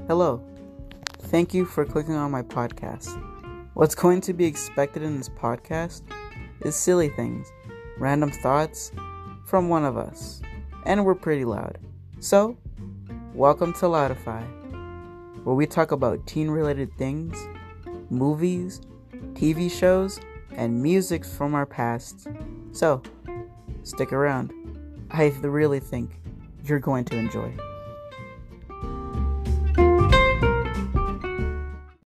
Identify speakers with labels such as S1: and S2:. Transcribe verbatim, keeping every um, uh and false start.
S1: Hello. Thank you for clicking on my podcast. What's going to be expected in this podcast is silly things, random thoughts from one of us, and we're pretty loud. So, welcome to Loudify, where we talk about teen-related things, movies, T V shows, and music from our past. So, stick around. I really think you're going to enjoy.